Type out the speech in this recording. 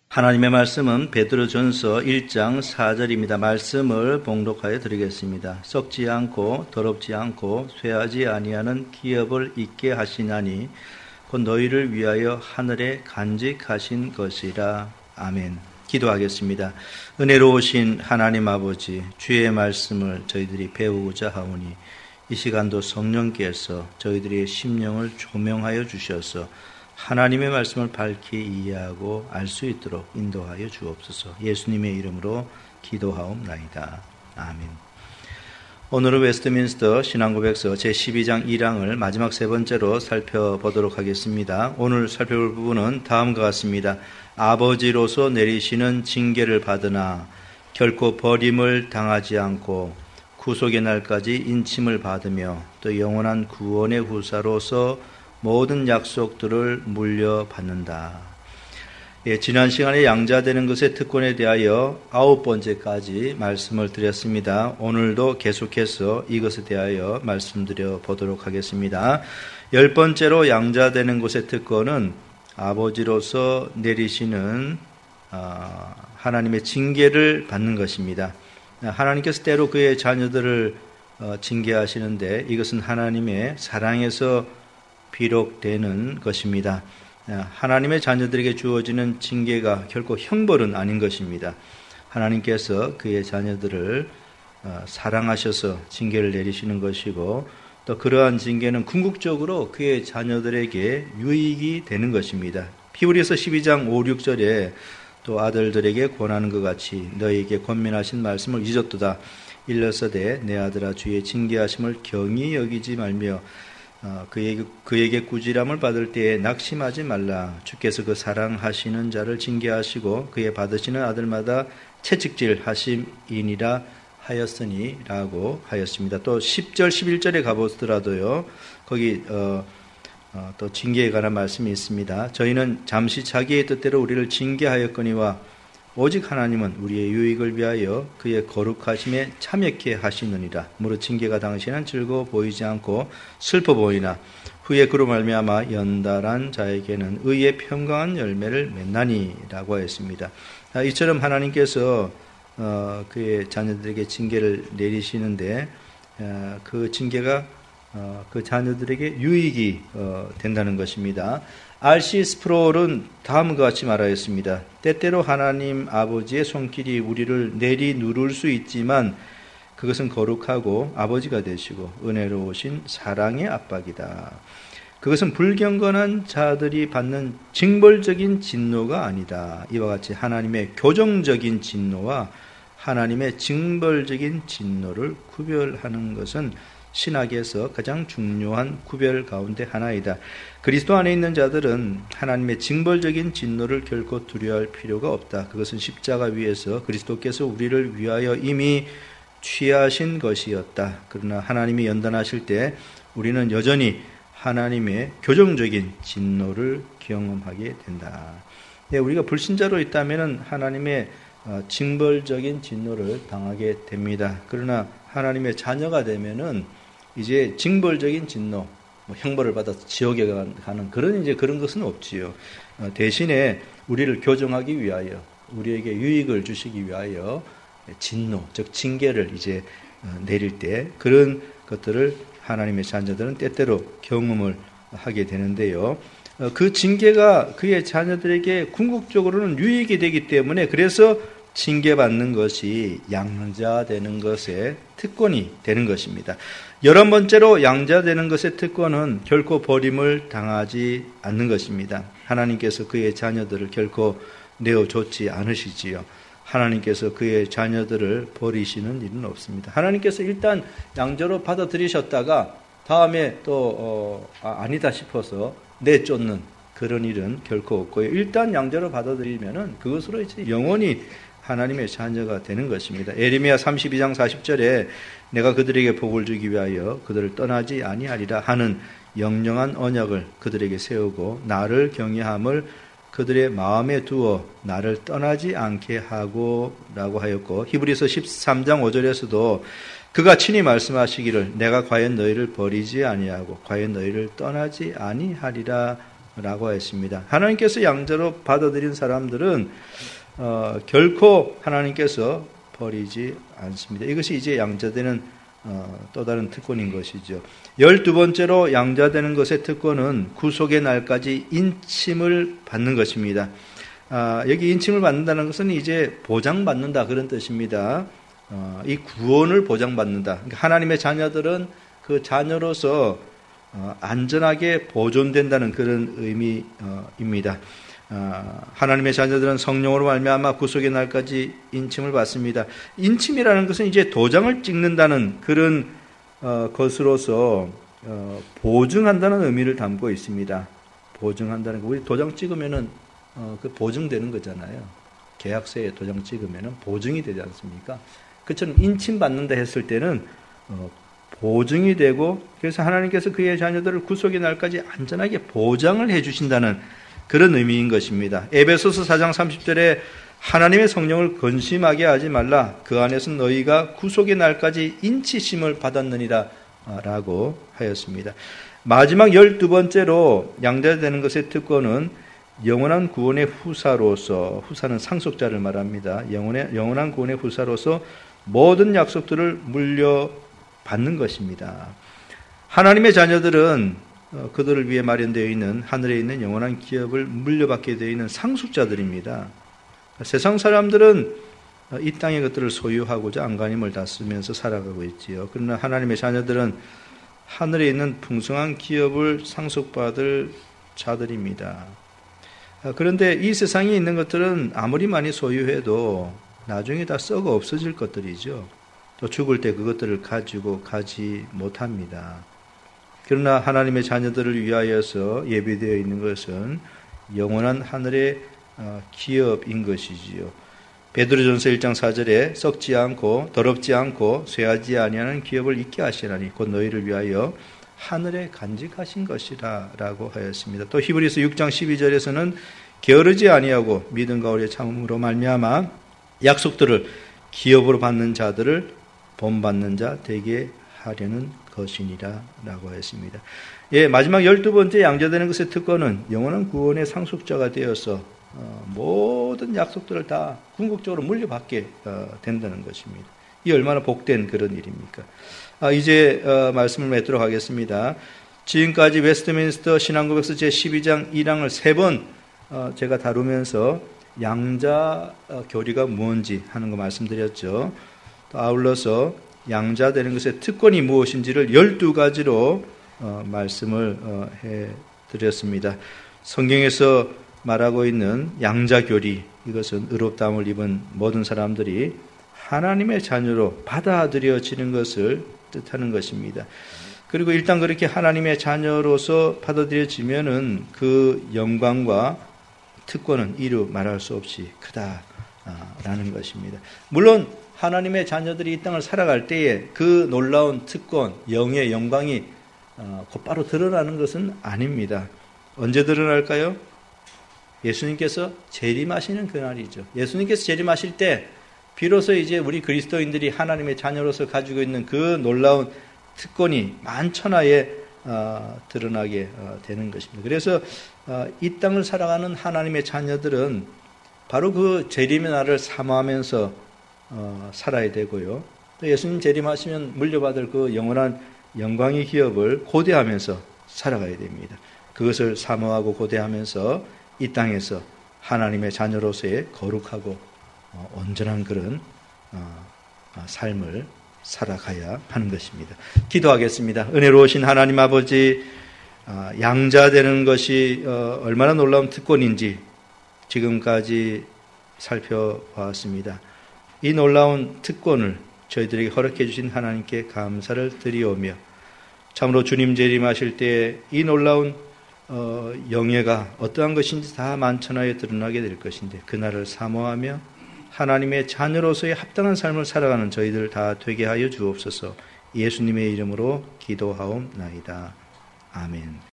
하나님의 말씀은 베드로전서 1장 4절입니다. 말씀을 봉독하여 드리겠습니다. 썩지 않고 더럽지 않고 쇠하지 아니하는 기업을 있게 하시나니 곧 너희를 위하여 하늘에 간직하신 것이라. 아멘. 기도하겠습니다. 은혜로우신 하나님 아버지, 주의 말씀을 저희들이 배우고자 하오니 이 시간도 성령께서 저희들의 심령을 조명하여 주셔서 하나님의 말씀을 밝히 이해하고 알 수 있도록 인도하여 주옵소서. 예수님의 이름으로 기도하옵나이다. 아멘. 오늘은 웨스트민스터 신앙고백서 제12장 1항을 마지막 세 번째로 살펴보도록 하겠습니다. 오늘 살펴볼 부분은 다음과 같습니다. 아버지로서 내리시는 징계를 받으나 결코 버림을 당하지 않고 구속의 날까지 인침을 받으며 또 영원한 구원의 후사로서 모든 약속들을 물려받는다. 지난 시간에 양자되는 것의 특권에 대하여 9번째까지 말씀을 드렸습니다. 오늘도 계속해서 이것에 대하여 말씀드려 보도록 하겠습니다. 10번째로 양자되는 것의 특권은 아버지로서 내리시는 하나님의 징계를 받는 것입니다. 하나님께서 때로 그의 자녀들을 징계하시는데 이것은 하나님의 사랑에서 비록되는 것입니다. 하나님의 자녀들에게 주어지는 징계가 결코 형벌은 아닌 것입니다. 하나님께서 그의 자녀들을 사랑하셔서 징계를 내리시는 것이고 또 그러한 징계는 궁극적으로 그의 자녀들에게 유익이 되는 것입니다. 히브리서 12장 5, 6절에 또 아들들에게 권하는 것 같이 너희에게 권면하신 말씀을 잊었도다. 일러서되 내 아들아 주의 징계하심을 경히 여기지 말며 그에게 꾸지람을 받을 때에 낙심하지 말라. 주께서 그 사랑하시는 자를 징계하시고 그의 받으시는 아들마다 채찍질 하심이니라 하였으니 라고 하였습니다. 또 10절 11절에 가보더라도요 거기 또 징계에 관한 말씀이 있습니다. 저희는 잠시 자기의 뜻대로 우리를 징계하였거니와 오직 하나님은 우리의 유익을 위하여 그의 거룩하심에 참여케 하시느니라. 무릇 징계가 당시에는 즐거워 보이지 않고 슬퍼 보이나 후에 그로 말미암아 연달한 자에게는 의의 평강한 열매를 맺나니라고 하였습니다. 이처럼 하나님께서 그의 자녀들에게 징계를 내리시는데 그 징계가 그 자녀들에게 유익이 된다는 것입니다. R.C. 스프롤은 다음과 같이 말하였습니다. 때때로 하나님 아버지의 손길이 우리를 내리누를 수 있지만 그것은 거룩하고 아버지가 되시고 은혜로우신 사랑의 압박이다. 그것은 불경건한 자들이 받는 징벌적인 진노가 아니다. 이와 같이 하나님의 교정적인 진노와 하나님의 징벌적인 진노를 구별하는 것은 신학에서 가장 중요한 구별 가운데 하나이다. 그리스도 안에 있는 자들은 하나님의 징벌적인 진노를 결코 두려워할 필요가 없다. 그것은 십자가 위에서 그리스도께서 우리를 위하여 이미 취하신 것이었다. 그러나 하나님이 연단하실 때 우리는 여전히 하나님의 교정적인 진노를 경험하게 된다. 우리가 불신자로 있다면 하나님의 징벌적인 진노를 당하게 됩니다. 그러나 하나님의 자녀가 되면은 이제 징벌적인 진노, 형벌을 받아서 지옥에 가는 그런 것은 없지요. 대신에 우리를 교정하기 위하여, 우리에게 유익을 주시기 위하여 진노, 즉 징계를 이제 내릴 때 그런 것들을 하나님의 자녀들은 때때로 경험을 하게 되는데요. 그 징계가 그의 자녀들에게 궁극적으로는 유익이 되기 때문에 그래서 징계받는 것이 양자되는 것의 특권이 되는 것입니다. 11번째로 양자되는 것의 특권은 결코 버림을 당하지 않는 것입니다. 하나님께서 그의 자녀들을 결코 내어줬지 않으시지요. 하나님께서 그의 자녀들을 버리시는 일은 없습니다. 하나님께서 일단 양자로 받아들이셨다가 다음에 또 아니다 싶어서 내쫓는 그런 일은 결코 없고요. 일단 양자로 받아들이면은 그것으로 이제 영원히 하나님의 자녀가 되는 것입니다. 에레미야 32장 40절에 내가 그들에게 복을 주기 위하여 그들을 떠나지 아니하리라 하는 영영한 언약을 그들에게 세우고 나를 경외함을 그들의 마음에 두어 나를 떠나지 않게 하고 라고 하였고 히브리서 13장 5절에서도 그가 친히 말씀하시기를 내가 과연 너희를 버리지 아니하고 과연 너희를 떠나지 아니하리라 라고 했습니다. 하나님께서 양자로 받아들인 사람들은 결코 하나님께서 버리지 않습니다. 이것이 이제 양자되는 또 다른 특권인 것이죠. 12번째로 양자되는 것의 특권은 구속의 날까지 인침을 받는 것입니다. 여기 인침을 받는다는 것은 이제 보장받는다 그런 뜻입니다. 이 구원을 보장받는다. 그러니까 하나님의 자녀들은 그 자녀로서 안전하게 보존된다는 그런 의미입니다. 하나님의 자녀들은 성령으로 말미암아 구속의 날까지 인침을 받습니다. 인침이라는 것은 이제 도장을 찍는다는 그런 것으로서 보증한다는 의미를 담고 있습니다. 보증한다는 거. 우리 도장 찍으면은 그 보증되는 거잖아요. 계약서에 도장 찍으면은 보증이 되지 않습니까? 그처럼 인침 받는다 했을 때는 보증이 되고, 그래서 하나님께서 그의 자녀들을 구속의 날까지 안전하게 보장을 해주신다는 그런 의미인 것입니다. 에베소서 4장 30절에 하나님의 성령을 근심하게 하지 말라. 그 안에서 너희가 구속의 날까지 인치심을 받았느니라 라고 하였습니다. 마지막 12번째로 양자되는 것의 특권은 영원한 구원의 후사로서, 후사는 상속자를 말합니다. 영원한 구원의 후사로서 모든 약속들을 물려받는 것입니다. 하나님의 자녀들은 그들을 위해 마련되어 있는 하늘에 있는 영원한 기업을 물려받게 되어 있는 상속자들입니다. 세상 사람들은 이 땅의 것들을 소유하고자 안간힘을 다쓰면서 살아가고 있지요. 그러나 하나님의 자녀들은 하늘에 있는 풍성한 기업을 상속받을 자들입니다. 그런데 이 세상에 있는 것들은 아무리 많이 소유해도 나중에 다 썩어 없어질 것들이죠. 또 죽을 때 그것들을 가지고 가지 못합니다. 그러나 하나님의 자녀들을 위하여서 예비되어 있는 것은 영원한 하늘의 기업인 것이지요. 베드로전서 1장 4절에 썩지 않고 더럽지 않고 쇠하지 아니하는 기업을 잊게 하시나니 곧 너희를 위하여 하늘에 간직하신 것이라 라고 하였습니다. 또 히브리서 6장 12절에서는 게으르지 아니하고 믿음과 오래 참음으로 말미암아 약속들을 기업으로 받는 자들을 본받는 자 되게 하려는 것이니라 라고 했습니다. 마지막 12번째 양자되는 것의 특권은 영원한 구원의 상속자가 되어서 모든 약속들을 다 궁극적으로 물려받게 된다는 것입니다. 이 얼마나 복된 그런 일입니까? 이제 말씀을 맺도록 하겠습니다. 지금까지 웨스트민스터 신앙고백서 제12장 1항을 3번 제가 다루면서 양자 교리가 무엇인지 하는 거 말씀드렸죠. 또 아울러서 양자되는 것의 특권이 무엇인지를 12가지로 말씀을 해드렸습니다. 성경에서 말하고 있는 양자교리, 이것은 의롭다함을 입은 모든 사람들이 하나님의 자녀로 받아들여지는 것을 뜻하는 것입니다. 그리고 일단 그렇게 하나님의 자녀로서 받아들여지면은 그 영광과 특권은 이루 말할 수 없이 크다라는 것입니다. 물론 하나님의 자녀들이 이 땅을 살아갈 때에 그 놀라운 특권, 영의 영광이 곧바로 드러나는 것은 아닙니다. 언제 드러날까요? 예수님께서 재림하시는 그날이죠. 예수님께서 재림하실 때 비로소 이제 우리 그리스도인들이 하나님의 자녀로서 가지고 있는 그 놀라운 특권이 만천하에 드러나게 되는 것입니다. 그래서 이 땅을 살아가는 하나님의 자녀들은 바로 그 재림의 날을 사모하면서 살아야 되고요. 또 예수님 재림하시면 물려받을 그 영원한 영광의 기업을 고대하면서 살아가야 됩니다. 그것을 사모하고 고대하면서 이 땅에서 하나님의 자녀로서의 거룩하고 온전한 그런 삶을 살아가야 하는 것입니다. 기도하겠습니다. 은혜로우신 하나님 아버지, 양자되는 것이 얼마나 놀라운 특권인지 지금까지 살펴보았습니다. 이 놀라운 특권을 저희들에게 허락해 주신 하나님께 감사를 드리오며 참으로 주님 재림하실 때 이 놀라운 영예가 어떠한 것인지 다 만천하에 드러나게 될 것인데 그날을 사모하며 하나님의 자녀로서의 합당한 삶을 살아가는 저희들 다 되게 하여 주옵소서. 예수님의 이름으로 기도하옵나이다. 아멘.